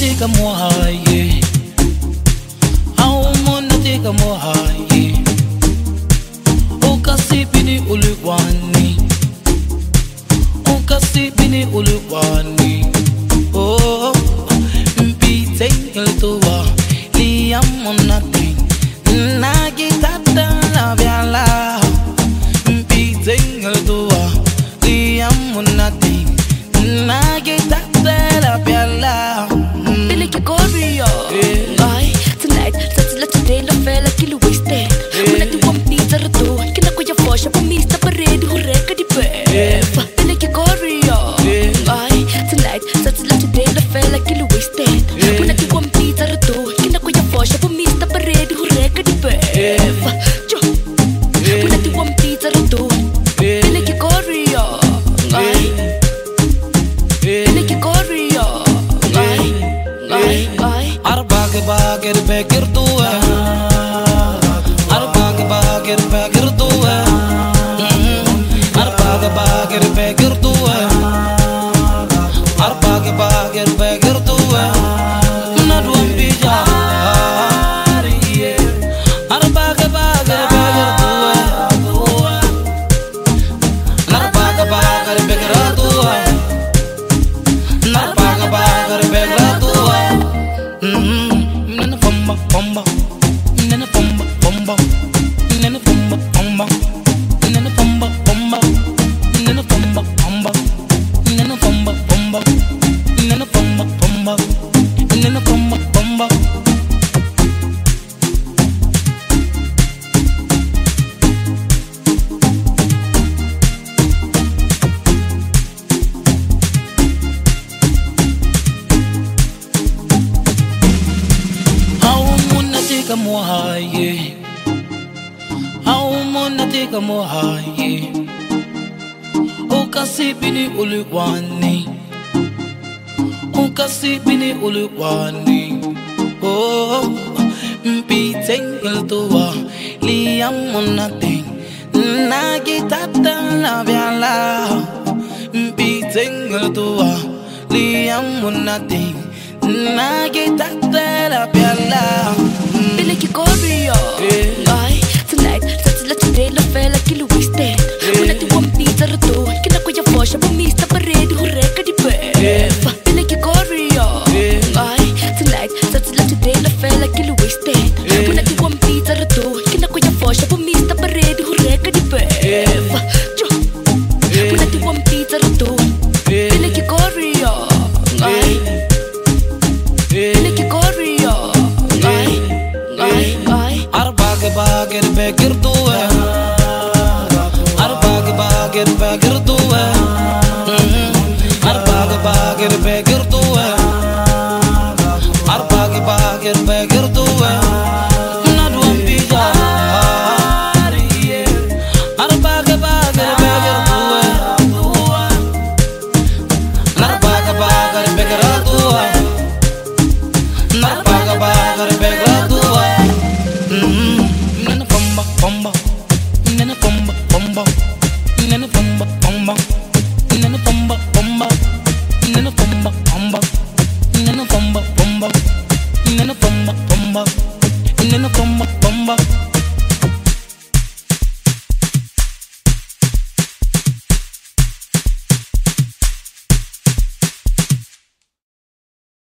take a more high. How wanna take a more high. Kasi bini uliwani, kasi bini uliwani. Oh, mpite iltuwa, liam monating, nagitata la biala. Mpite iltuwa, liam monating, nagitata la biala. Feel like you're Korea. Why? Tonight, such a today, no feel like you wasted. When I do one piece of the Siya pumista pa rin, hureka di bef. Feel like you're Korea. Why? Tonight, such a today, I feel like you're wasted. When I do one pizza rato, kinakuya po, siya pumista pa rin, hureka di bef. When I do one pizza rato, feel like you're Korea. Why? Feel like you're Korea. Why? Arbage bagger begir tu hai. Arbage bagger begir tu hai. Bagger begir tu hai. Arbage bagger begir tu hai. Na duam bija. Arbage bagger begir tu hai. Arbage bagger begir tu hai. Arbage bagger begir tu hai. Nana famba famba. Nana famba famba. Nana famba famba. Nana famba famba. Nana famba famba. Nana famba famba. Nana famba famba. Nana famba famba. How wanna take a more high. How wanna take a more high. Kasi bini uliwani, kasi bini uliwani. Oh, mpiteng iltuwa, liam monating, nagitata la biala. Mpiteng iltuwa, liam monating, nagitata la biala. Feel like you're Korea. Why? Tonight, such a today, I feel like you're wasted.